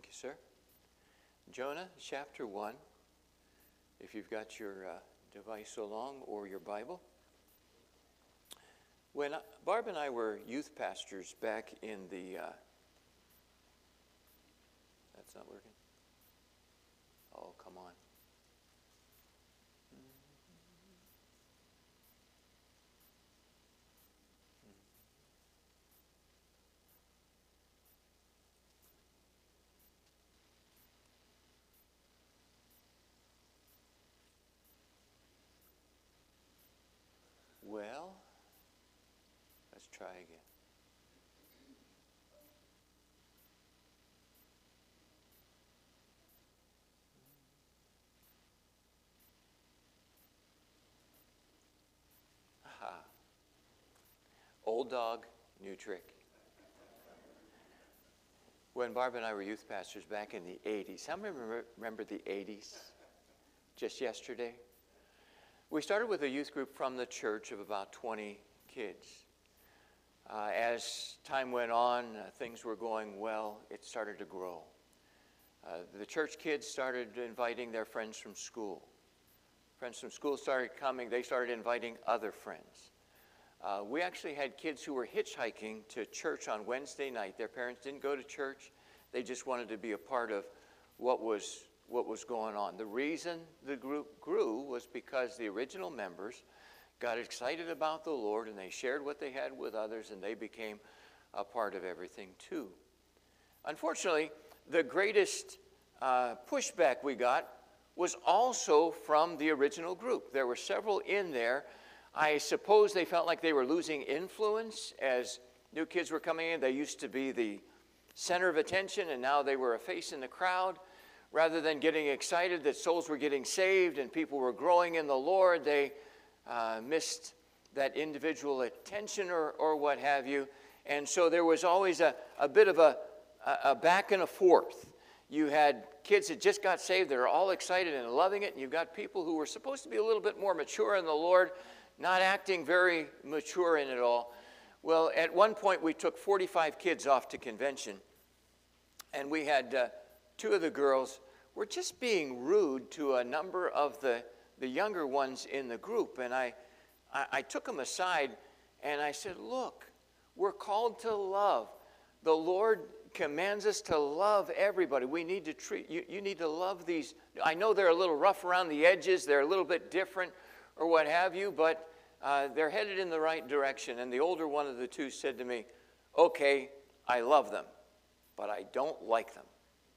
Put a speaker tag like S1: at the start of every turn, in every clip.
S1: Thank you, sir. Jonah chapter 1, if you've got your device along or your Bible. When Barb and I were youth pastors back in the... that's not working? Oh, come on. Well, let's try again. Aha. Old dog, new trick. When Barb and I were youth pastors back in the 80s, how many remember the 80s? Just yesterday? We started with a youth group from the church of about 20 kids. As time went on, things were going well. It started to grow. The church kids started inviting their friends from school. Friends from school started coming. They started inviting other friends. We actually had kids who were hitchhiking to church on Wednesday night. Their parents didn't go to church. They just wanted to be a part of what was going on. The reason the group grew was because the original members got excited about the Lord and they shared what they had with others and they became a part of everything too. Unfortunately, the greatest pushback we got was also from the original group. There were several in there. I suppose they felt like they were losing influence as new kids were coming in. They used to be the center of attention and now they were a face in the crowd. Rather than getting excited that souls were getting saved and people were growing in the Lord, they missed that individual attention or what have you. And so there was always a bit of a back and a forth. You had kids that just got saved that are all excited and loving it, and you've got people who were supposed to be a little bit more mature in the Lord, not acting very mature in it all. Well, at one point we took 45 kids off to convention, and we had... two of the girls were just being rude to a number of the younger ones in the group. And I took them aside and I said, look, we're called to love. The Lord commands us to love everybody. We need to treat, you need to love these. I know they're a little rough around the edges. They're a little bit different or what have you, but they're headed in the right direction. And the older one of the two said to me, okay, I love them, but I don't like them.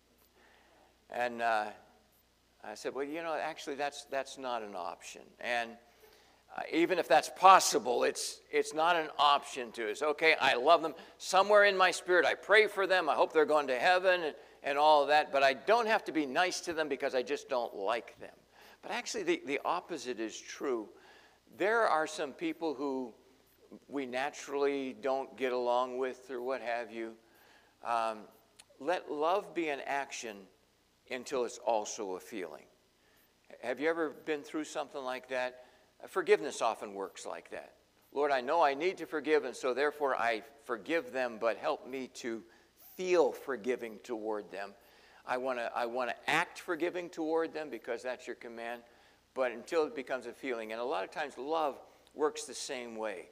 S1: And I said, well, actually, that's not an option. And even if that's possible, it's not an option to us. Okay, I love them. Somewhere in my spirit, I pray for them. I hope they're going to heaven and all of that. But I don't have to be nice to them because I just don't like them. But actually, the opposite is true. There are some people who we naturally don't get along with or what have you. Let love be an action until it's also a feeling. Have you ever been through something like that? Forgiveness often works like that. Lord, I know I need to forgive, and so therefore I forgive them, but help me to feel forgiving toward them. I want to act forgiving toward them because that's your command, but until it becomes a feeling. And a lot of times love works the same way.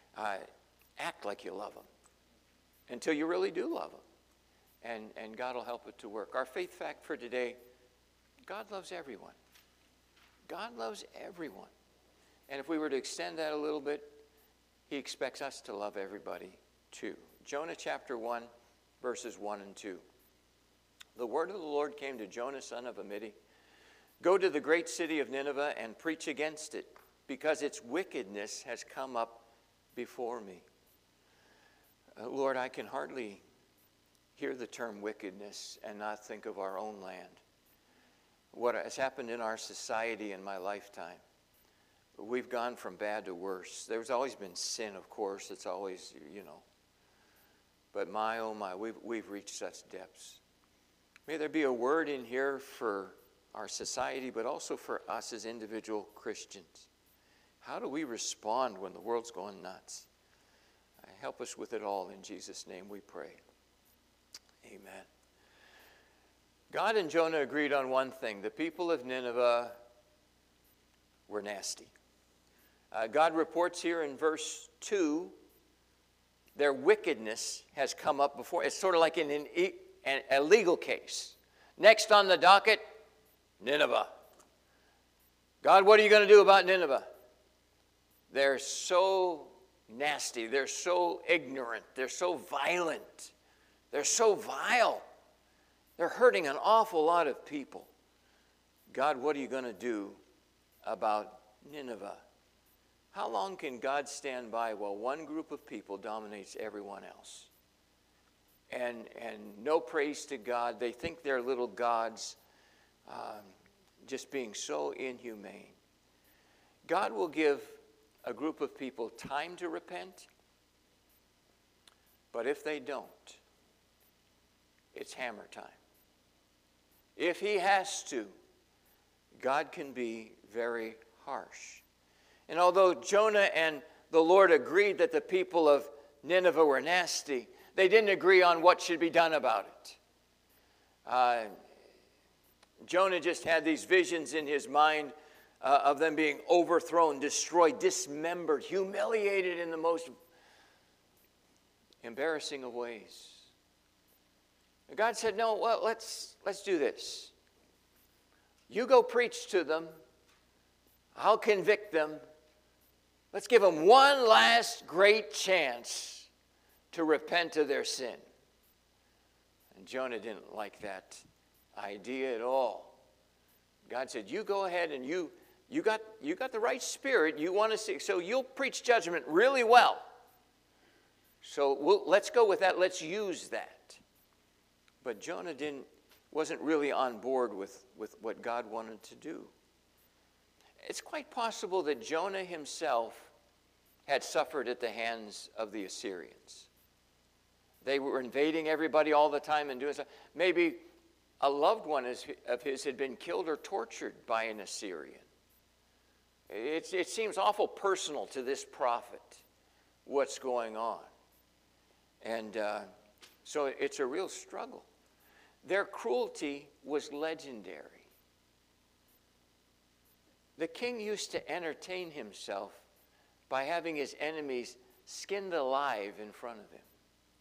S1: Act like you love them until you really do love them. And God will help it to work. Our faith fact for today, God loves everyone. God loves everyone. And if we were to extend that a little bit, he expects us to love everybody too. Jonah chapter 1, verses 1 and 2. The word of the Lord came to Jonah, son of Amittai. Go to the great city of Nineveh and preach against it, because its wickedness has come up before me. Lord, I can hardly hear the term wickedness and not think of our own land. What has happened in our society in my lifetime. We've gone from bad to worse. There's always been sin, of course. It's always, But my, oh my, we've reached such depths. May there be a word in here for our society, but also for us as individual Christians. How do we respond when the world's going nuts? Help us with it all. In Jesus' name we pray. Amen. God and Jonah agreed on one thing. The people of Nineveh were nasty. God reports here in verse 2, their wickedness has come up before. It's sort of like in a legal case. Next on the docket, Nineveh. God, what are you going to do about Nineveh? They're so nasty. They're so ignorant. They're so violent. They're so vile. They're hurting an awful lot of people. God, what are you going to do about Nineveh? How long can God stand by while one group of people dominates everyone else? And no praise to God. They think they're little gods, just being so inhumane. God will give a group of people time to repent, but if they don't, it's hammer time. If he has to, God can be very harsh. And although Jonah and the Lord agreed that the people of Nineveh were nasty, they didn't agree on what should be done about it. Jonah just had these visions in his mind of them being overthrown, destroyed, dismembered, humiliated in the most embarrassing of ways. And God said, no, well, let's do this. You go preach to them. I'll convict them. Let's give them one last great chance to repent of their sin. And Jonah didn't like that idea at all. God said, you go ahead and you got the right spirit. You want to see, so you'll preach judgment really well. So let's go with that. Let's use that. But Jonah wasn't really on board with what God wanted to do. It's quite possible that Jonah himself had suffered at the hands of the Assyrians. They were invading everybody all the time and doing stuff. Maybe a loved one of his had been killed or tortured by an Assyrian. It seems awful personal to this prophet what's going on. And so it's a real struggle. Their cruelty was legendary. The king used to entertain himself by having his enemies skinned alive in front of him.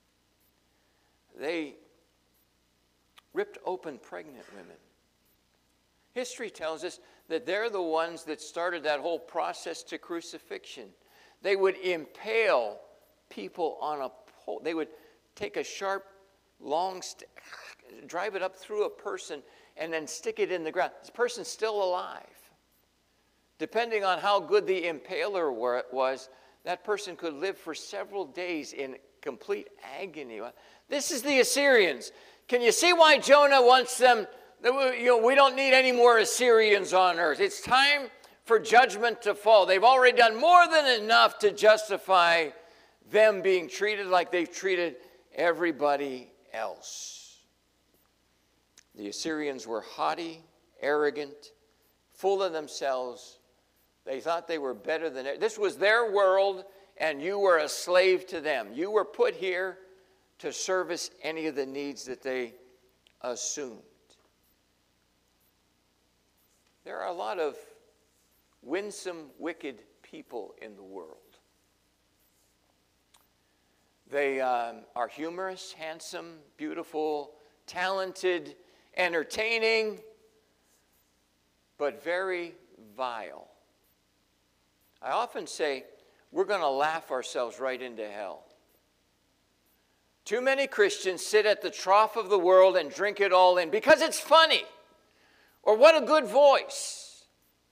S1: They ripped open pregnant women. History tells us that they're the ones that started that whole process to crucifixion. They would impale people on a pole. They would take a sharp, long stick, drive it up through a person, and then stick it in the ground. This person's still alive. Depending on how good the impaler was, that person could live for several days in complete agony. This is the Assyrians. Can you see why Jonah wants them? We don't need any more Assyrians on earth. It's time for judgment to fall. They've already done more than enough to justify them being treated like they've treated everybody else. The Assyrians were haughty, arrogant, full of themselves. They thought they were better than it. This was their world, and you were a slave to them. You were put here to service any of the needs that they assumed. There are a lot of winsome, wicked people in the world. They are humorous, handsome, beautiful, talented, entertaining, but very vile. I often say we're going to laugh ourselves right into hell. Too many Christians sit at the trough of the world and drink it all in because it's funny. Or what a good voice.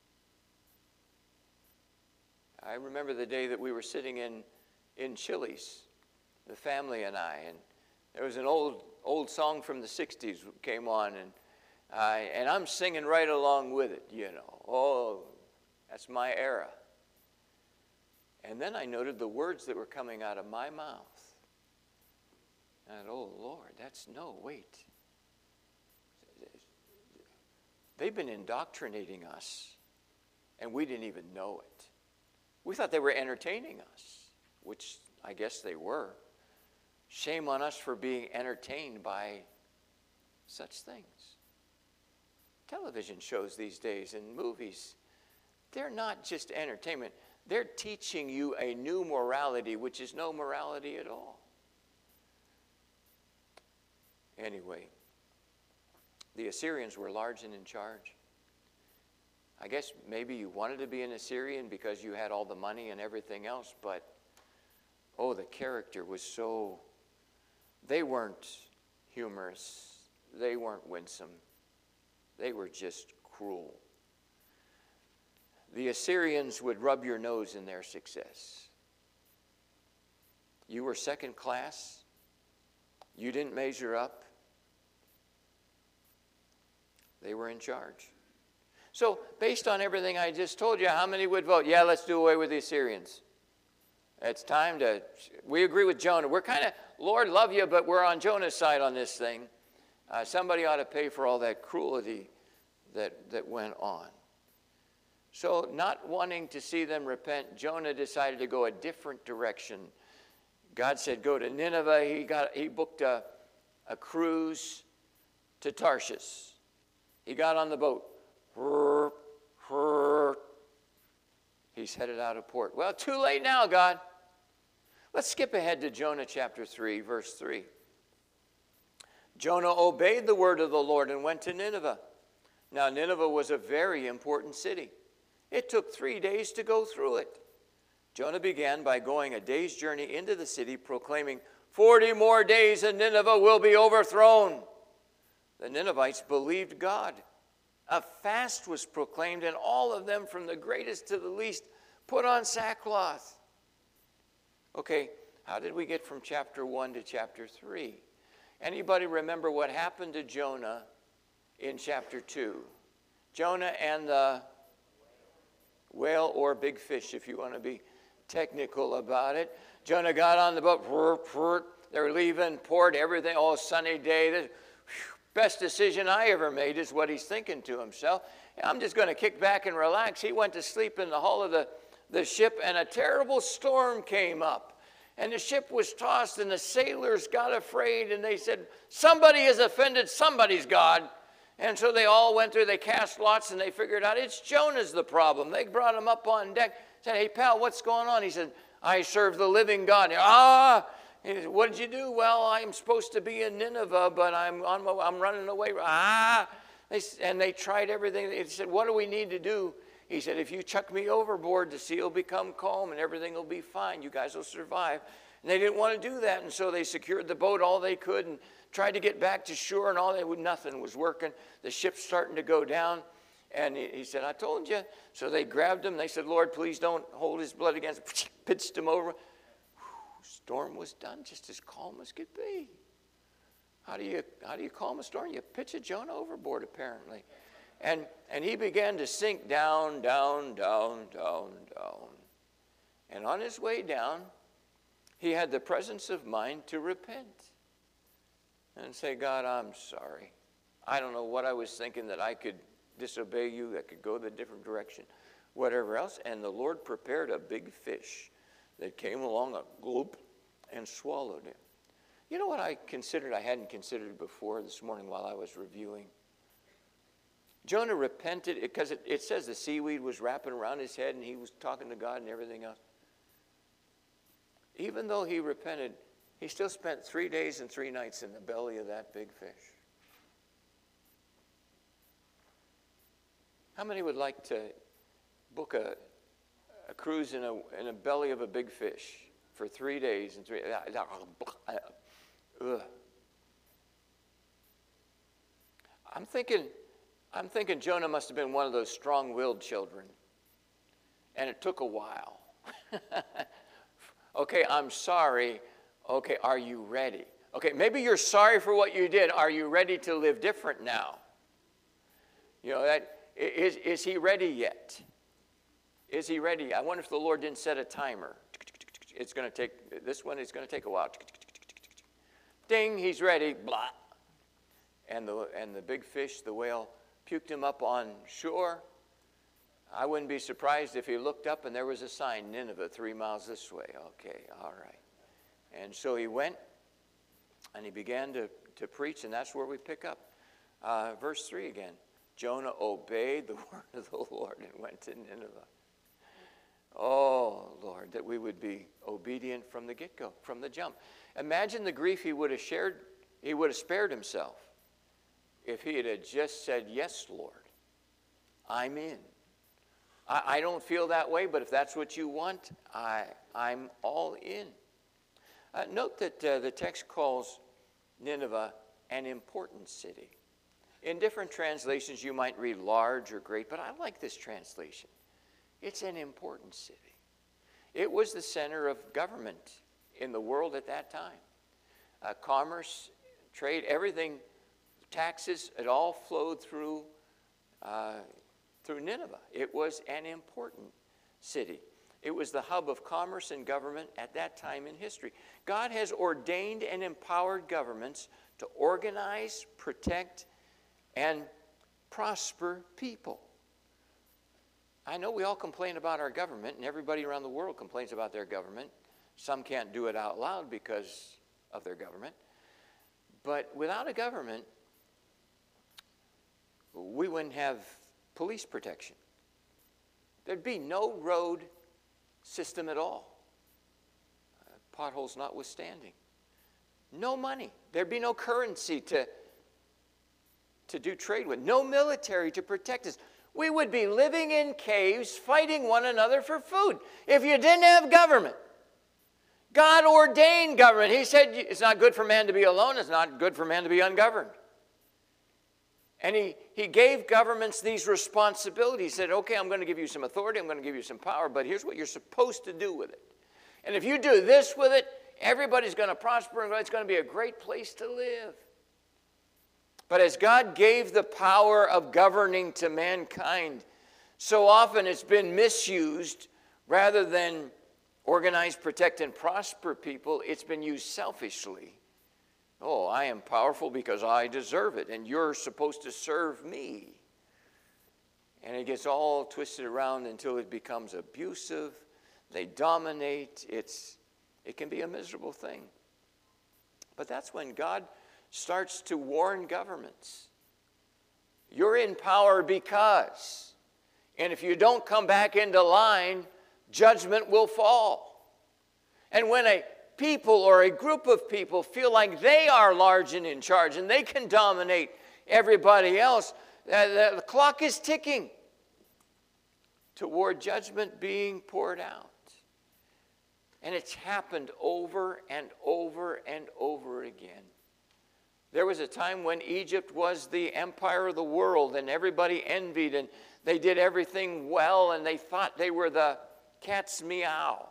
S1: I remember the day that we were sitting in Chili's, the family and I, and there was an old song from the 60s came on, and I'm singing right along with it, you know. Oh, that's my era. And then I noted the words that were coming out of my mouth. And oh, Lord, wait. They've been indoctrinating us, and we didn't even know it. We thought they were entertaining us, which I guess they were. Shame on us for being entertained by such things. television shows these days and movies, they're not just entertainment. They're teaching you a new morality, which is no morality at all. Anyway, the Assyrians were large and in charge. I guess maybe you wanted to be an Assyrian because you had all the money and everything else, but, oh, the character was so, they weren't humorous. They weren't winsome. They were just cruel. The Assyrians would rub your nose in their success. You were second class. You didn't measure up. They were in charge. So, based on everything I just told you, how many would vote? Yeah, let's do away with the Assyrians. It's time to, we agree with Jonah. We're kind of, Lord, love you, but we're on Jonah's side on this thing. Somebody ought to pay for all that cruelty that went on. So, not wanting to see them repent, Jonah decided to go a different direction. God said, go to Nineveh. He booked a cruise to Tarshish. He got on the boat. He's headed out of port. Well, too late now, God. Let's skip ahead to Jonah chapter 3, verse 3. Jonah obeyed the word of the Lord and went to Nineveh. Now, Nineveh was a very important city. It took 3 days to go through it. Jonah began by going a day's journey into the city, proclaiming, 40 more days and Nineveh will be overthrown. The Ninevites believed God. A fast was proclaimed, and all of them, from the greatest to the least, put on sackcloth. Okay, how did we get from chapter 1 to chapter 3? Anybody remember what happened to Jonah in chapter 2? Jonah and the whale, or big fish, if you want to be technical about it. Jonah got on the boat. They were leaving port, everything, all sunny day. Best decision I ever made, is what he's thinking to himself. I'm just going to kick back and relax. He went to sleep in the hull of the ship, and a terrible storm came up. And the ship was tossed, and the sailors got afraid, and they said, somebody has offended somebody's God. And so they all went through, they cast lots, and they figured out it's Jonah's the problem. They brought him up on deck, said, hey, pal, what's going on? He said, I serve the living God. He said, what did you do? Well, I'm supposed to be in Nineveh, but I'm running away. And they tried everything. They said, what do we need to do? He said, if you chuck me overboard, the sea will become calm and everything will be fine. You guys will survive. And they didn't want to do that, and so they secured the boat all they could and tried to get back to shore, and nothing was working. The ship's starting to go down. And he said, I told you. So they grabbed him. They said, Lord, please don't hold his blood against him. Pitched him over. Storm was done, just as calm as could be. How do you calm a storm? You pitch a Jonah overboard, apparently. And he began to sink down, down, down, down, down. And on his way down, he had the presence of mind to repent and say, God, I'm sorry. I don't know what I was thinking, that I could disobey you, that could go the different direction, whatever else. And the Lord prepared a big fish that came along, a gloop, and swallowed him. You know what I hadn't considered before this morning while I was reviewing? Jonah repented because it says the seaweed was wrapping around his head and he was talking to God and everything else. Even though he repented, he still spent 3 days and 3 nights in the belly of that big fish. How many would like to book a cruise in a belly of a big fish for 3 days and 3? I'm thinking Jonah must have been one of those strong-willed children, and it took a while. Okay, I'm sorry. Okay, are you ready? Okay, maybe you're sorry for what you did. Are you ready to live different now? You know, is he ready yet? Is he ready? I wonder if the Lord didn't set a timer. It's going to take, this one is going to take a while. Ding, he's ready. Blah. And the big fish, the whale, puked him up on shore. I wouldn't be surprised if he looked up and there was a sign, Nineveh, 3 miles this way. Okay, all right. And so he went and he began to preach, and that's where we pick up. Verse 3 again. Jonah obeyed the word of the Lord and went to Nineveh. Oh, Lord, that we would be obedient from the get-go, from the jump. Imagine the grief he would have spared himself if he had just said, yes, Lord, I'm in. I don't feel that way, but if that's what you want, I'm all in. Note that the text calls Nineveh an important city. In different translations, you might read large or great, but I like this translation. It's an important city. It was the center of government in the world at that time. Commerce, trade, everything, taxes, it all flowed through Nineveh. It was an important city. It was the hub of commerce and government at that time in history. God has ordained and empowered governments to organize, protect, and prosper people. I know we all complain about our government, and everybody around the world complains about their government. Some can't do it out loud because of their government. But without a government, we wouldn't have police protection. There'd be no road system at all, potholes notwithstanding. No money. There'd be no currency to do trade with. No military to protect us. We would be living in caves, fighting one another for food if you didn't have government. God ordained government. He said it's not good for man to be alone. It's not good for man to be ungoverned. And he gave governments these responsibilities. He said, okay, I'm going to give you some authority. I'm going to give you some power, but here's what you're supposed to do with it. And if you do this with it, everybody's going to prosper and it's going to be a great place to live. But as God gave the power of governing to mankind, so often it's been misused. Rather than organize, protect, and prosper people, it's been used selfishly. Oh, I am powerful because I deserve it, and you're supposed to serve me. And it gets all twisted around until it becomes abusive. They dominate. It can be a miserable thing. But that's when God starts to warn governments. You're in power because, and if you don't come back into line, judgment will fall. And when a people or a group of people feel like they are large and in charge and they can dominate everybody else, the clock is ticking toward judgment being poured out. And it's happened over and over and over again. There was a time when Egypt was the empire of the world and everybody envied and they did everything well and they thought they were the cat's meow.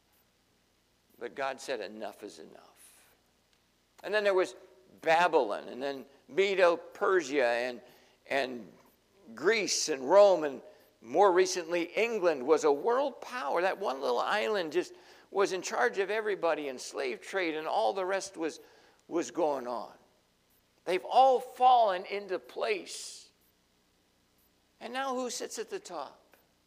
S1: But God said enough is enough. And then there was Babylon and then Medo-Persia and Greece and Rome, and more recently England was a world power. That one little island just was in charge of everybody, and slave trade and all the rest was going on. They've all fallen into place. And now who sits at the top?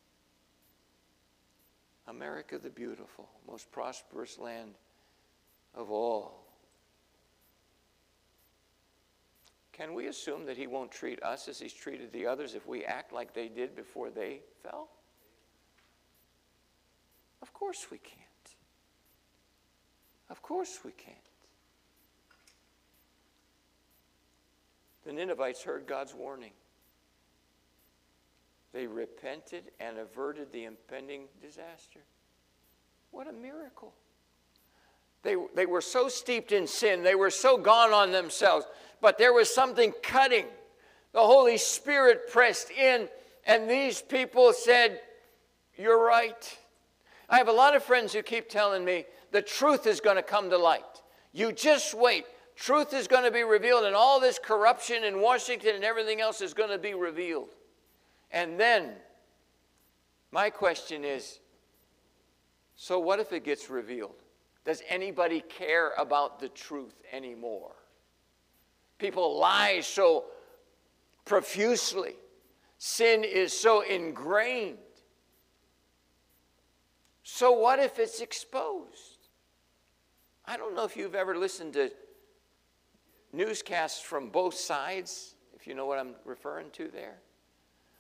S1: America the beautiful, most prosperous land of all. Can we assume that he won't treat us as he's treated the others if we act like they did before they fell? Of course we can't. Of course we can't. The Ninevites heard God's warning. They repented and averted the impending disaster. What a miracle. They were so steeped in sin. They were so gone on themselves. But there was something cutting. The Holy Spirit pressed in, and these people said, you're right. I have a lot of friends who keep telling me the truth is going to come to light. You just wait. Truth is going to be revealed, and all this corruption in Washington and everything else is going to be revealed. And then, my question is, so what if it gets revealed? Does anybody care about the truth anymore? People lie so profusely. Sin is so ingrained. So what if it's exposed? I don't know if you've ever listened to newscasts from both sides, if you know what I'm referring to there.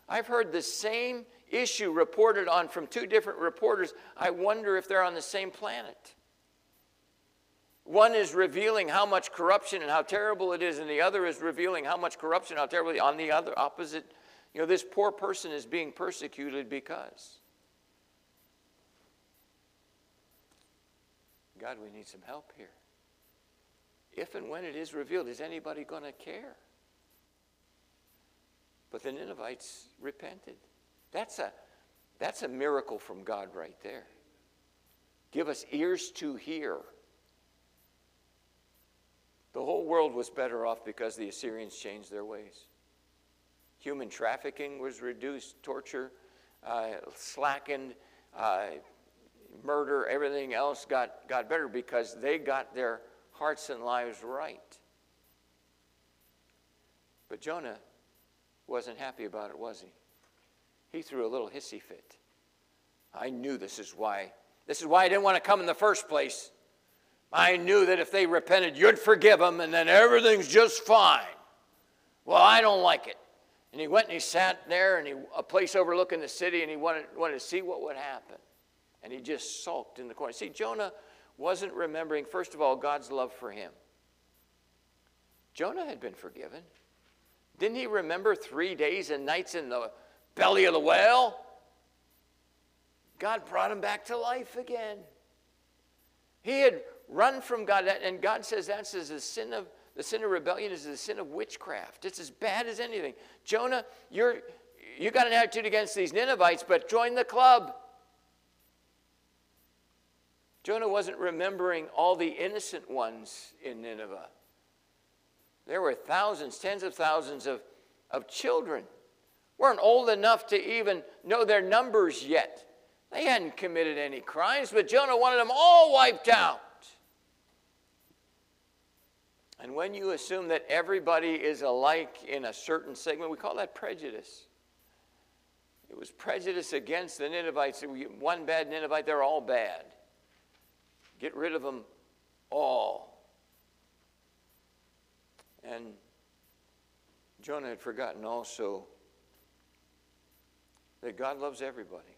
S1: I've heard the same issue reported on from two different reporters. I wonder if they're on the same planet. One is revealing how much corruption and how terrible it is, and the other is revealing how much corruption, how terrible it is. On the other opposite, this poor person is being persecuted because. God, we need some help here. If and when it is revealed, is anybody going to care? But the Ninevites repented. That's a miracle from God right there. Give us ears to hear. The whole world was better off because the Assyrians changed their ways. Human trafficking was reduced, torture slackened, murder, everything else got better because they got their hearts and lives right. But Jonah wasn't happy about it, was he? He threw a little hissy fit. I knew this is why I didn't want to come in the first place. I knew that if they repented, you'd forgive them, and then everything's just fine. Well, I don't like it. And he went and he sat there in a place overlooking the city, and he wanted to see what would happen. And he just sulked in the corner. See, Jonah wasn't remembering, first of all, God's love for him. Jonah had been forgiven. Didn't he remember 3 days and nights in the belly of the whale? God brought him back to life again. He had run from God, and God says that's the sin of rebellion is the sin of witchcraft. It's as bad as anything. Jonah, you got an attitude against these Ninevites, but join the club. Jonah wasn't remembering all the innocent ones in Nineveh. There were thousands, tens of thousands of children. Weren't old enough to even know their numbers yet. They hadn't committed any crimes, but Jonah wanted them all wiped out. And when you assume that everybody is alike in a certain segment, we call that prejudice. It was prejudice against the Ninevites. One bad Ninevite, they're all bad. Get rid of them all. And Jonah had forgotten also that God loves everybody.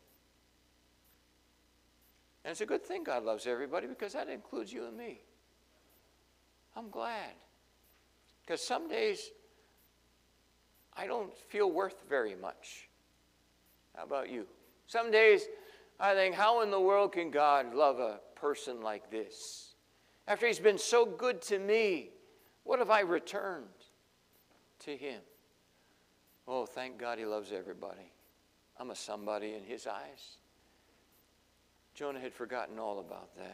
S1: And it's a good thing God loves everybody because that includes you and me. I'm glad. Because some days I don't feel worth very much. How about you? Some days I think, how in the world can God love a person like this? After he's been so good to me, what have I returned to him? Oh, thank God he loves everybody. I'm a somebody in his eyes. Jonah had forgotten all about that.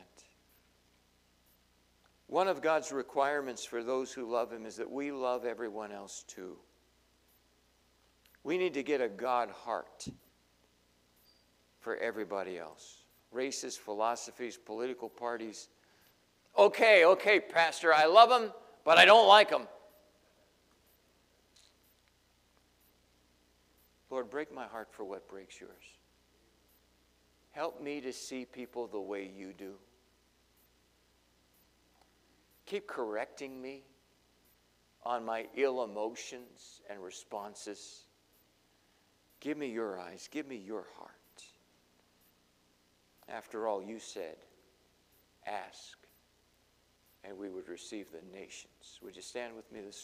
S1: One of God's requirements for those who love him is that we love everyone else too. We need to get a God heart for everybody else. Races, philosophies, political parties. Okay, Pastor, I love them, but I don't like them. Lord, break my heart for what breaks yours. Help me to see people the way you do. Keep correcting me on my ill emotions and responses. Give me your eyes. Give me your heart. After all, you said, ask, and we would receive the nations. Would you stand with me this